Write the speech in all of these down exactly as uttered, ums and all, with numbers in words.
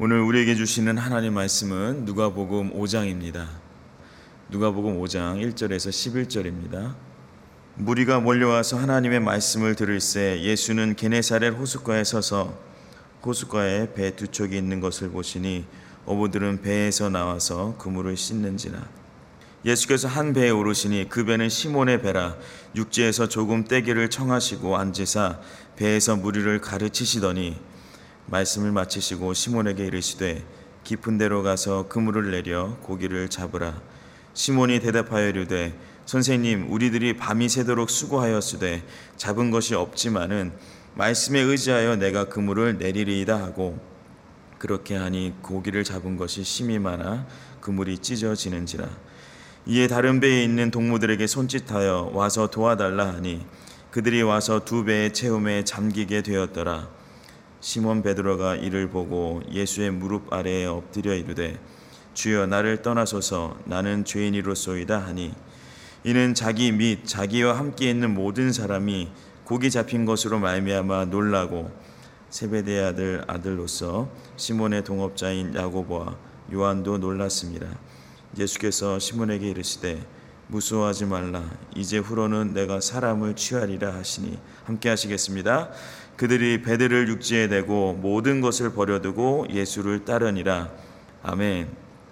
오늘 우리에게 주시는 하나님 말씀은 누가복음 오 장입니다. 누가복음 오 장 일 절에서 십일 절입니다. 무리가 몰려와서 하나님의 말씀을 들을새 예수는 게네사렛 호숫가에 서서 호숫가에 배 두 척이 있는 것을 보시니 어부들은 배에서 나와서 그물을 씻는지라. 예수께서 한 배에 오르시니 그 배는 시몬의 배라. 육지에서 조금 떼기를 청하시고 앉으사 배에서 무리를 가르치시더니 말씀을 마치시고 시몬에게 이르시되 깊은 데로 가서 그물을 내려 고기를 잡으라. 시몬이 대답하여 이르되 선생님, 우리들이 밤이 새도록 수고하였으되 잡은 것이 없지만은 말씀에 의지하여 내가 그물을 내리리이다 하고, 그렇게 하니 고기를 잡은 것이 심히 많아 그물이 찢어지는지라. 이에 다른 배에 있는 동무들에게 손짓하여 와서 도와달라 하니 그들이 와서 두 배의 채움에 잠기게 되었더라. 시몬 베드로가 이를 보고 예수의 무릎 아래에 엎드려 이르되 주여, 나를 떠나소서, 나는 죄인이로소이다 하니, 이는 자기 및 자기와 함께 있는 모든 사람이 고기 잡힌 것으로 말미암아 놀라고 세베대의 아들 아들로서 시몬의 동업자인 야고보와 요한도 놀랐습니다. 예수께서 시몬에게 이르시되 무수하지 말라, 이제 후로는 내가 사람을 취하리라 하시니, 함께 하시겠습니다. 그들이 배들을 육지에 대고 모든 것을 버려두고 예수를 따르니라. 아멘.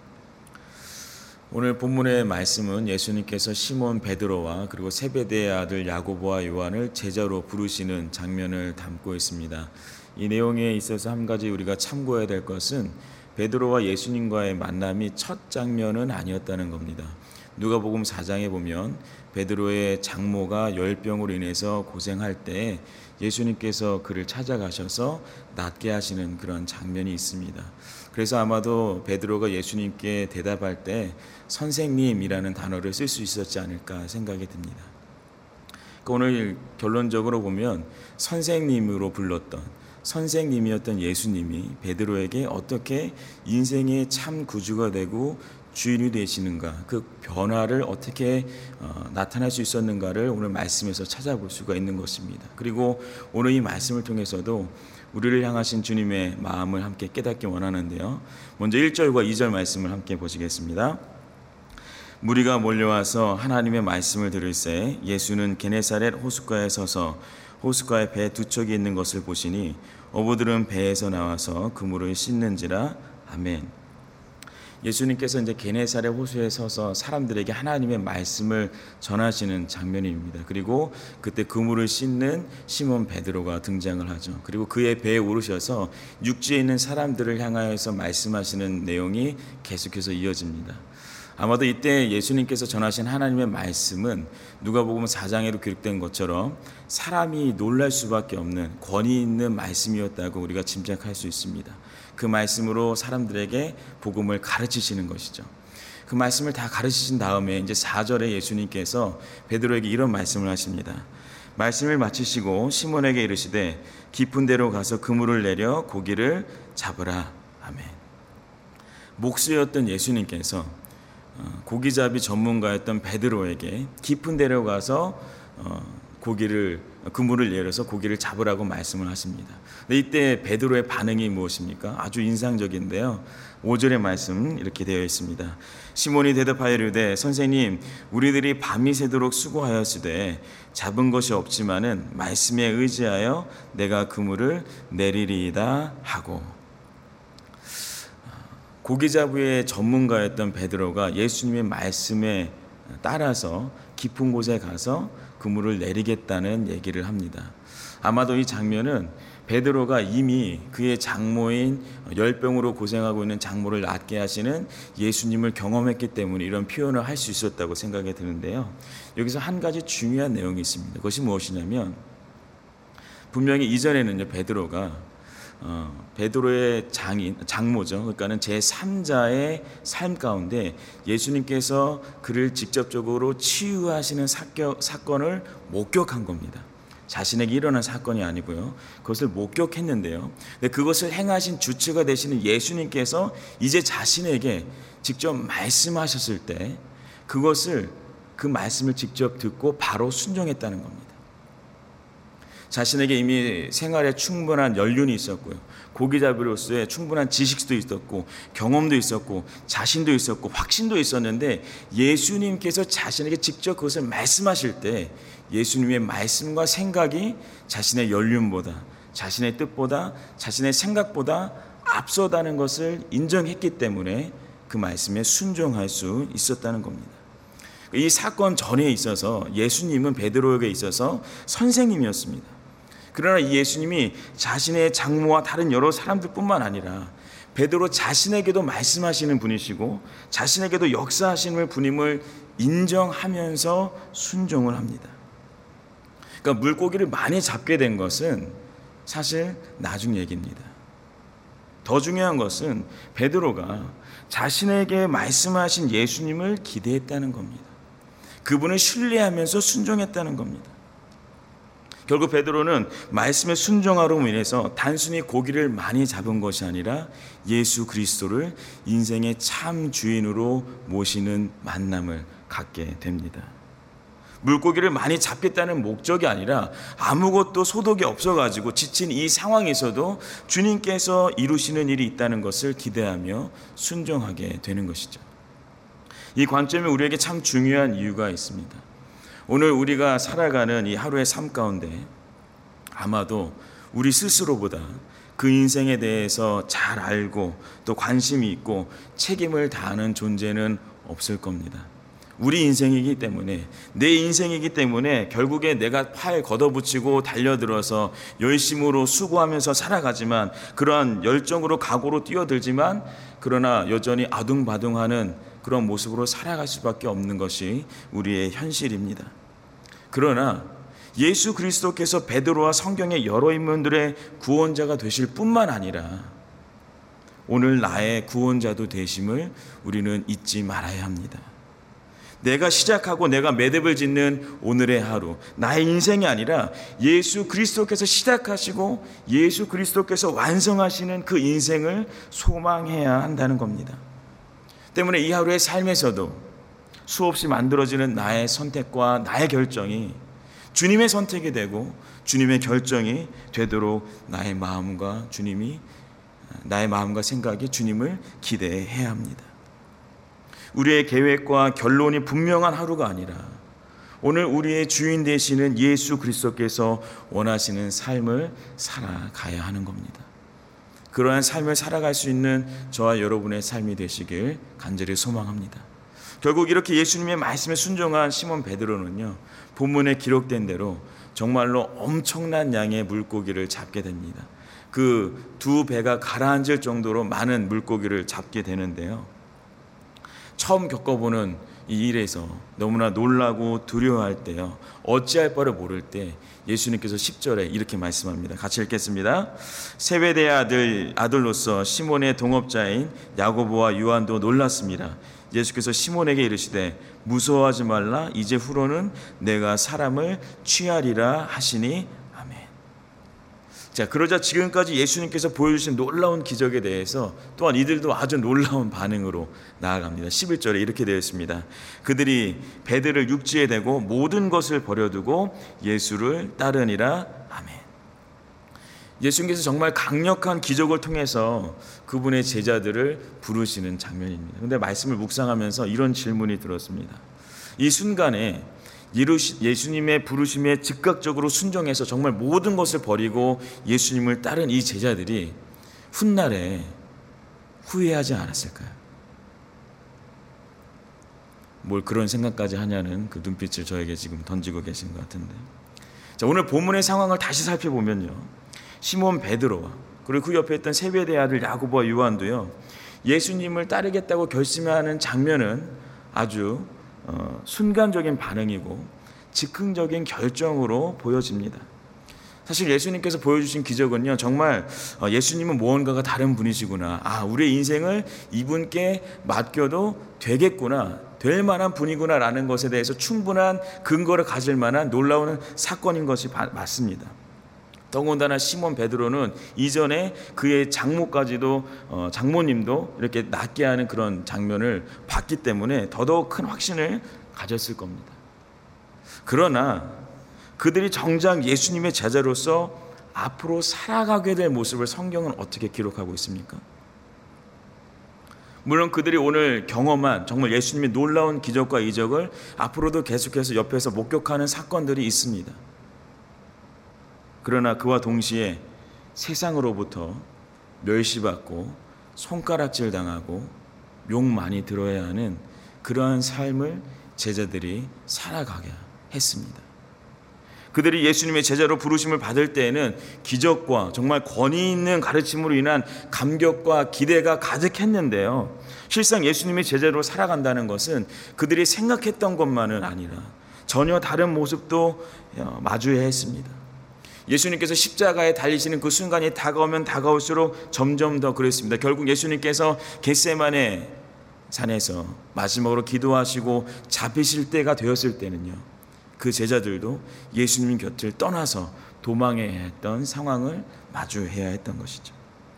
오늘 본문의 말씀은 예수님께서 시몬 베드로와 그리고 세베대의 아들 야고보와 요한을 제자로 부르시는 장면을 담고 있습니다. 이 내용에 있어서 한 가지 우리가 참고해야 될 것은 베드로와 예수님과의 만남이 첫 장면은 아니었다는 겁니다. 누가복음 사 장에 보면 베드로의 장모가 열병으로 인해서 고생할 때 예수님께서 그를 찾아가셔서 낫게 하시는 그런 장면이 있습니다. 그래서 아마도 베드로가 예수님께 대답할 때 선생님이라는 단어를 쓸 수 있었지 않을까 생각이 듭니다. 오늘 결론적으로 보면 선생님으로 불렀던, 선생님이었던 예수님이 베드로에게 어떻게 인생의 참 구주가 되고 주인이 되시는가, 그 변화를 어떻게 어, 나타날 수 있었는가를 오늘 말씀에서 찾아볼 수가 있는 것입니다. 그리고 오늘 이 말씀을 통해서도 우리를 향하신 주님의 마음을 함께 깨닫기 원하는데요. 먼저 일 절과 이 절 말씀을 함께 보시겠습니다. 무리가 몰려와서 하나님의 말씀을 들을새 예수는 게네사렛 호숫가에 서서 호숫가에 배 두 척이 있는 것을 보시니 어부들은 배에서 나와서 그물을 씻는지라. 아멘. 예수님께서 이제 게네사렛 호수에 서서 사람들에게 하나님의 말씀을 전하시는 장면입니다. 그리고 그때 그물을 씻는 시몬 베드로가 등장을 하죠. 그리고 그의 배에 오르셔서 육지에 있는 사람들을 향하여서 말씀하시는 내용이 계속해서 이어집니다. 아마도 이때 예수님께서 전하신 하나님의 말씀은 누가복음 사 장에도 기록된 것처럼 사람이 놀랄 수밖에 없는 권위 있는 말씀이었다고 우리가 짐작할 수 있습니다. 그 말씀으로 사람들에게 복음을 가르치시는 것이죠. 그 말씀을 다 가르치신 다음에 이제 사 절에 예수님께서 베드로에게 이런 말씀을 하십니다. 말씀을 마치시고 시몬에게 이르시되 깊은 데로 가서 그물을 내려 고기를 잡으라. 아멘. 목수였던 예수님께서 고기잡이 전문가였던 베드로에게 깊은 데로 가서 고기를 그물을 내려서 고기를 잡으라고 말씀을 하십니다. 근데 이때 베드로의 반응이 무엇입니까? 아주 인상적인데요. 오 절의 말씀 이렇게 되어 있습니다. 시몬이 대답하여 이르되 선생님, 우리들이 밤이 새도록 수고하였으되 잡은 것이 없지만은 말씀에 의지하여 내가 그물을 내리리이다 하고. 고기잡이의 전문가였던 베드로가 예수님의 말씀에 따라서 깊은 곳에 가서 그물을 내리겠다는 얘기를 합니다. 아마도 이 장면은 베드로가 이미 그의 장모인 열병으로 고생하고 있는 장모를 낫게 하시는 예수님을 경험했기 때문에 이런 표현을 할 수 있었다고 생각이 드는데요. 여기서 한 가지 중요한 내용이 있습니다. 그것이 무엇이냐면, 분명히 이전에는요, 베드로가 어, 베드로의 장인, 장모죠. 그러니까는 제삼 자의 삶 가운데 예수님께서 그를 직접적으로 치유하시는 사격, 사건을 목격한 겁니다. 자신에게 일어난 사건이 아니고요. 그것을 목격했는데요. 근데 그것을 행하신 주체가 되시는 예수님께서 이제 자신에게 직접 말씀하셨을 때 그것을, 그 말씀을 직접 듣고 바로 순종했다는 겁니다. 자신에게 이미 생활에 충분한 연륜이 있었고요. 고기잡이로서의 충분한 지식도 있었고 경험도 있었고 자신도 있었고 확신도 있었는데 예수님께서 자신에게 직접 그것을 말씀하실 때 예수님의 말씀과 생각이 자신의 연륜보다 자신의 뜻보다 자신의 생각보다 앞서다는 것을 인정했기 때문에 그 말씀에 순종할 수 있었다는 겁니다. 이 사건 전에 있어서 예수님은 베드로에게 있어서 선생님이었습니다. 그러나 이 예수님이 자신의 장모와 다른 여러 사람들뿐만 아니라 베드로 자신에게도 말씀하시는 분이시고 자신에게도 역사하시는 분임을 인정하면서 순종을 합니다. 그러니까 물고기를 많이 잡게 된 것은 사실 나중 얘기입니다. 더 중요한 것은 베드로가 자신에게 말씀하신 예수님을 기대했다는 겁니다. 그분을 신뢰하면서 순종했다는 겁니다. 결국 베드로는 말씀에 순종하로 인해서 단순히 고기를 많이 잡은 것이 아니라 예수 그리스도를 인생의 참 주인으로 모시는 만남을 갖게 됩니다. 물고기를 많이 잡겠다는 목적이 아니라 아무것도 소득이 없어가지고 지친 이 상황에서도 주님께서 이루시는 일이 있다는 것을 기대하며 순종하게 되는 것이죠. 이 관점이 우리에게 참 중요한 이유가 있습니다. 오늘 우리가 살아가는 이 하루의 삶 가운데 아마도 우리 스스로보다 그 인생에 대해서 잘 알고 또 관심이 있고 책임을 다하는 존재는 없을 겁니다. 우리 인생이기 때문에 내 인생이기 때문에 결국에 내가 팔 걷어붙이고 달려들어서 열심으로 수고하면서 살아가지만 그러한 열정으로 각오로 뛰어들지만 그러나 여전히 아둥바둥하는 그런 모습으로 살아갈 수밖에 없는 것이 우리의 현실입니다. 그러나 예수 그리스도께서 베드로와 성경의 여러 인물들의 구원자가 되실 뿐만 아니라 오늘 나의 구원자도 되심을 우리는 잊지 말아야 합니다. 내가 시작하고 내가 매듭을 짓는 오늘의 하루, 나의 인생이 아니라 예수 그리스도께서 시작하시고 예수 그리스도께서 완성하시는 그 인생을 소망해야 한다는 겁니다. 때문에 이 하루의 삶에서도 수없이 만들어지는 나의 선택과 나의 결정이 주님의 선택이 되고 주님의 결정이 되도록 나의 마음과 주님이 나의 마음과 생각이 주님을 기대해야 합니다. 우리의 계획과 결론이 분명한 하루가 아니라 오늘 우리의 주인 되시는 예수 그리스도께서 원하시는 삶을 살아가야 하는 겁니다. 그러한 삶을 살아갈 수 있는 저와 여러분의 삶이 되시길 간절히 소망합니다. 결국 이렇게 예수님의 말씀에 순종한 시몬 베드로는요, 본문에 기록된 대로 정말로 엄청난 양의 물고기를 잡게 됩니다. 그 두 배가 가라앉을 정도로 많은 물고기를 잡게 되는데요, 처음 겪어보는 이 일에서 너무나 놀라고 두려워할 때요, 어찌할 바를 모를 때 예수님께서 십 절에 이렇게 말씀합니다. 같이 읽겠습니다. 세베대의 아들, 아들로서 시몬의 동업자인 야고보와 요한도 놀랐습니다. 예수께서 시몬에게 이르시되 무서워하지 말라, 이제 후로는 내가 사람을 취하리라 하시니 아멘. 자, 그러자 지금까지 예수님께서 보여주신 놀라운 기적에 대해서 또한 이들도 아주 놀라운 반응으로 나아갑니다. 십일 절에 이렇게 되어 있습니다. 그들이 배들을 육지에 대고 모든 것을 버려두고 예수를 따르니라 아멘. 예수님께서 정말 강력한 기적을 통해서 그분의 제자들을 부르시는 장면입니다. 그런데 말씀을 묵상하면서 이런 질문이 들었습니다. 이 순간에 예수님의 부르심에 즉각적으로 순종해서 정말 모든 것을 버리고 예수님을 따른 이 제자들이 훗날에 후회하지 않았을까요? 뭘 그런 생각까지 하냐는 그 눈빛을 저에게 지금 던지고 계신 것 같은데, 자, 오늘 본문의 상황을 다시 살펴보면요, 시몬 베드로와 그리고 그 옆에 있던 세베대의 아들 야고보와 요한도요, 예수님을 따르겠다고 결심하는 장면은 아주 어, 순간적인 반응이고 즉흥적인 결정으로 보여집니다. 사실 예수님께서 보여주신 기적은요, 정말 어, 예수님은 무언가가 다른 분이시구나, 아, 우리의 인생을 이분께 맡겨도 되겠구나, 될 만한 분이구나 라는 것에 대해서 충분한 근거를 가질 만한 놀라운 사건인 것이 맞습니다. 더군다나 시몬 베드로는 이전에 그의 장모까지도 어, 장모님도 이렇게 낫게 하는 그런 장면을 봤기 때문에 더더욱 큰 확신을 가졌을 겁니다. 그러나 그들이 정작 예수님의 제자로서 앞으로 살아가게 될 모습을 성경은 어떻게 기록하고 있습니까? 물론 그들이 오늘 경험한 정말 예수님의 놀라운 기적과 이적을 앞으로도 계속해서 옆에서 목격하는 사건들이 있습니다. 그러나 그와 동시에 세상으로부터 멸시받고 손가락질 당하고 욕 많이 들어야 하는 그러한 삶을 제자들이 살아가게 했습니다. 그들이 예수님의 제자로 부르심을 받을 때에는 기적과 정말 권위 있는 가르침으로 인한 감격과 기대가 가득했는데요. 실상 예수님의 제자로 살아간다는 것은 그들이 생각했던 것만은 아니라 전혀 다른 모습도 마주해야 했습니다. 예수님께서 십자가에 달리시는 그 순간이 다가오면 다가올수록 점점 더 그랬습니다. 결국 예수님께서 겟세마네 산에서 마지막으로 기도하시고 잡히실 때가 되었을 때는요, 그 제자들도 예수님 곁을 떠나서 도망해야 했던 상황을 마주해야 했던 것이죠.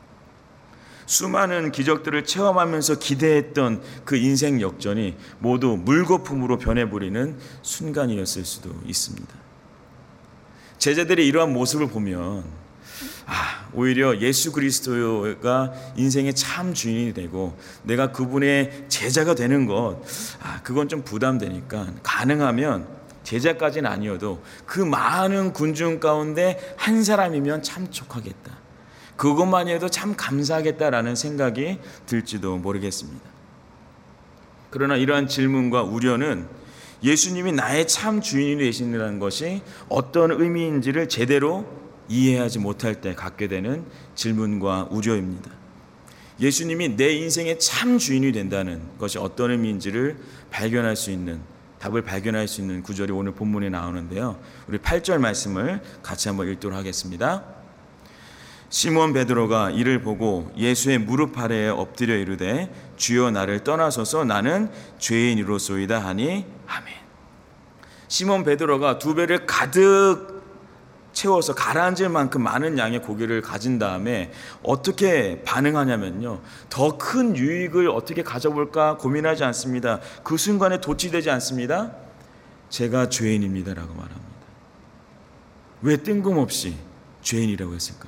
수많은 기적들을 체험하면서 기대했던 그 인생 역전이 모두 물거품으로 변해버리는 순간이었을 수도 있습니다. 제자들의 이러한 모습을 보면 아, 오히려 예수 그리스도가 인생의 참 주인이 되고 내가 그분의 제자가 되는 것, 아, 그건 좀 부담되니까 가능하면 제자까지는 아니어도 그 많은 군중 가운데 한 사람이면 참 족하겠다, 그것만이라도 참 감사하겠다라는 생각이 들지도 모르겠습니다. 그러나 이러한 질문과 우려는 예수님이 나의 참 주인이 되시는 것이 어떤 의미인지를 제대로 이해하지 못할 때 갖게 되는 질문과 우려입니다. 예수님이 내 인생의 참 주인이 된다는 것이 어떤 의미인지를 발견할 수 있는, 답을 발견할 수 있는 구절이 오늘 본문에 나오는데요. 우리 팔 절 말씀을 같이 한번 읽도록 하겠습니다. 시몬 베드로가 이를 보고 예수의 무릎 아래에 엎드려 이르되 주여 나를 떠나소서 나는 죄인이로소이다 하니 아멘. 시몬 베드로가 두 배를 가득 채워서 가라앉을 만큼 많은 양의 고기를 가진 다음에 어떻게 반응하냐면요, 더 큰 유익을 어떻게 가져볼까 고민하지 않습니다. 그 순간에 도취되지 않습니다. 제가 죄인입니다 라고 말합니다. 왜 뜬금없이 죄인이라고 했을까요?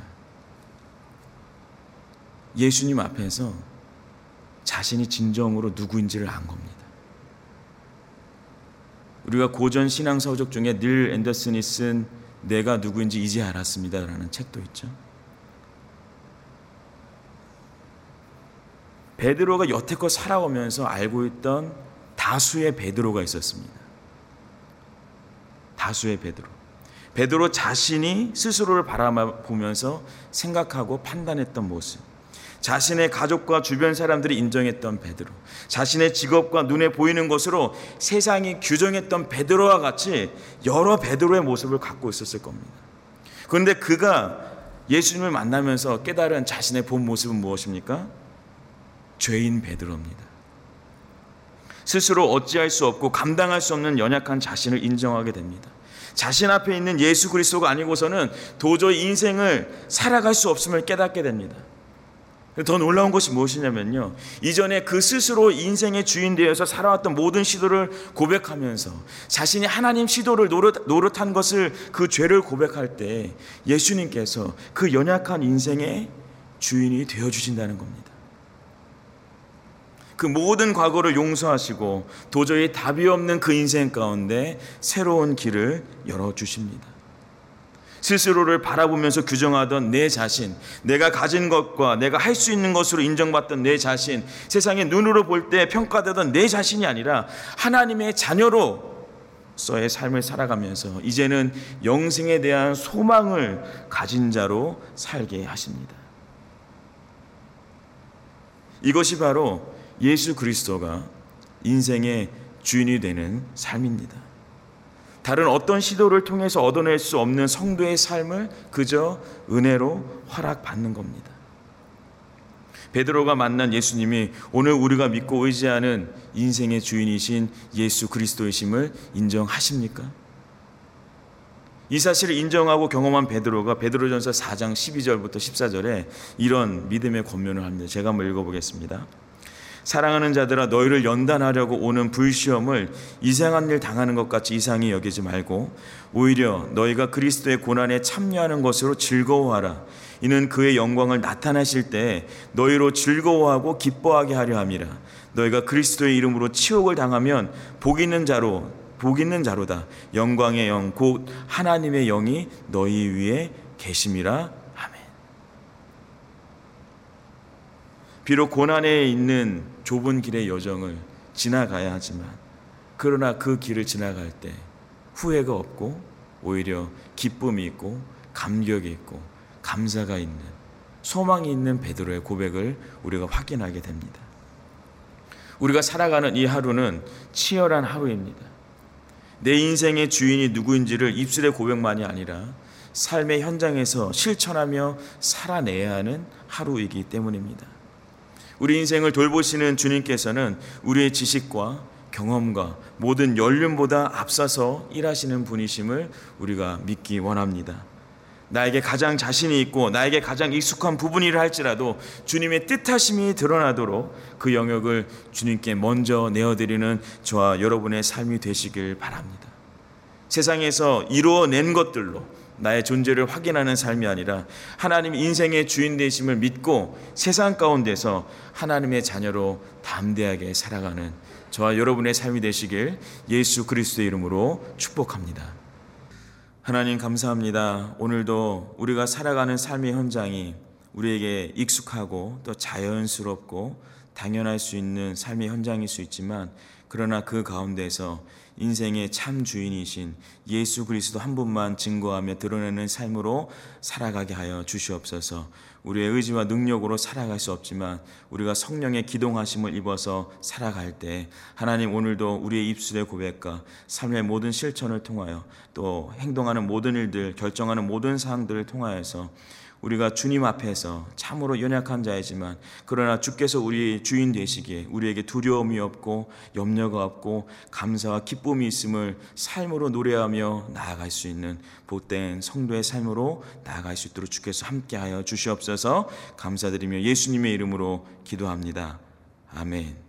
예수님 앞에서 자신이 진정으로 누구인지를 안 겁니다. 우리가 고전 신앙 서적 중에 닐 앤더슨이 쓴 내가 누구인지 이제 알았습니다 라는 책도 있죠. 베드로가 여태껏 살아오면서 알고 있던 다수의 베드로가 있었습니다. 다수의 베드로. 베드로 자신이 스스로를 바라보면서 생각하고 판단했던 모습, 자신의 가족과 주변 사람들이 인정했던 베드로, 자신의 직업과 눈에 보이는 것으로 세상이 규정했던 베드로와 같이 여러 베드로의 모습을 갖고 있었을 겁니다. 그런데 그가 예수님을 만나면서 깨달은 자신의 본 모습은 무엇입니까? 죄인 베드로입니다. 스스로 어찌할 수 없고 감당할 수 없는 연약한 자신을 인정하게 됩니다. 자신 앞에 있는 예수 그리스도가 아니고서는 도저히 인생을 살아갈 수 없음을 깨닫게 됩니다. 더 놀라운 것이 무엇이냐면요, 이전에 그 스스로 인생의 주인 되어서 살아왔던 모든 시도를 고백하면서 자신이 하나님 시도를 노릇, 노릇한 것을, 그 죄를 고백할 때 예수님께서 그 연약한 인생의 주인이 되어주신다는 겁니다. 그 모든 과거를 용서하시고 도저히 답이 없는 그 인생 가운데 새로운 길을 열어주십니다. 스스로를 바라보면서 규정하던 내 자신, 내가 가진 것과 내가 할 수 있는 것으로 인정받던 내 자신, 세상의 눈으로 볼 때 평가되던 내 자신이 아니라 하나님의 자녀로서의 삶을 살아가면서 이제는 영생에 대한 소망을 가진 자로 살게 하십니다. 이것이 바로 예수 그리스도가 인생의 주인이 되는 삶입니다. 다른 어떤 시도를 통해서 얻어낼 수 없는 성도의 삶을 그저 은혜로 허락받는 겁니다. 베드로가 만난 예수님이 오늘 우리가 믿고 의지하는 인생의 주인이신 예수 그리스도이심을 인정하십니까? 이 사실을 인정하고 경험한 베드로가 베드로전서 사 장 십이 절부터 십사 절에 이런 믿음의 권면을 합니다. 제가 한번 읽어보겠습니다. 사랑하는 자들아, 너희를 연단하려고 오는 불시험을 이상한 일 당하는 것 같이 이상히 여기지 말고 오히려 너희가 그리스도의 고난에 참여하는 것으로 즐거워하라. 이는 그의 영광을 나타내실 때 너희로 즐거워하고 기뻐하게 하려 함이라. 너희가 그리스도의 이름으로 치욕을 당하면 복 있는 자로 복 있는 자로다. 영광의 영 곧 하나님의 영이 너희 위에 계심이라. 아멘. 비록 고난에 있는 좁은 길의 여정을 지나가야 하지만, 그러나 그 길을 지나갈 때 후회가 없고 오히려 기쁨이 있고 감격이 있고 감사가 있는, 소망이 있는 베드로의 고백을 우리가 확인하게 됩니다. 우리가 살아가는 이 하루는 치열한 하루입니다. 내 인생의 주인이 누구인지를 입술의 고백만이 아니라 삶의 현장에서 실천하며 살아내야 하는 하루이기 때문입니다. 우리 인생을 돌보시는 주님께서는 우리의 지식과 경험과 모든 연륜보다 앞서서 일하시는 분이심을 우리가 믿기 원합니다. 나에게 가장 자신이 있고 나에게 가장 익숙한 부분이라 할지라도 주님의 뜻하심이 드러나도록 그 영역을 주님께 먼저 내어드리는 저와 여러분의 삶이 되시길 바랍니다. 세상에서 이루어낸 것들로 나의 존재를 확인하는 삶이 아니라 하나님 인생의 주인 되심을 믿고 세상 가운데서 하나님의 자녀로 담대하게 살아가는 저와 여러분의 삶이 되시길 예수 그리스도의 이름으로 축복합니다. 하나님 감사합니다. 오늘도 우리가 살아가는 삶의 현장이 우리에게 익숙하고 또 자연스럽고 당연할 수 있는 삶의 현장일 수 있지만, 그러나 그 가운데서 인생의 참 주인이신 예수 그리스도 한 분만 증거하며 드러내는 삶으로 살아가게 하여 주시옵소서. 우리의 의지와 능력으로 살아갈 수 없지만 우리가 성령의 기동하심을 입어서 살아갈 때 하나님, 오늘도 우리의 입술의 고백과 삶의 모든 실천을 통하여 또 행동하는 모든 일들, 결정하는 모든 사항들을 통하여서 우리가 주님 앞에서 참으로 연약한 자이지만 그러나 주께서 우리 주인 되시기에 우리에게 두려움이 없고 염려가 없고 감사와 기쁨이 있음을 삶으로 노래하며 나아갈 수 있는 복된 성도의 삶으로 나아갈 수 있도록 주께서 함께하여 주시옵소서. 감사드리며 예수님의 이름으로 기도합니다. 아멘.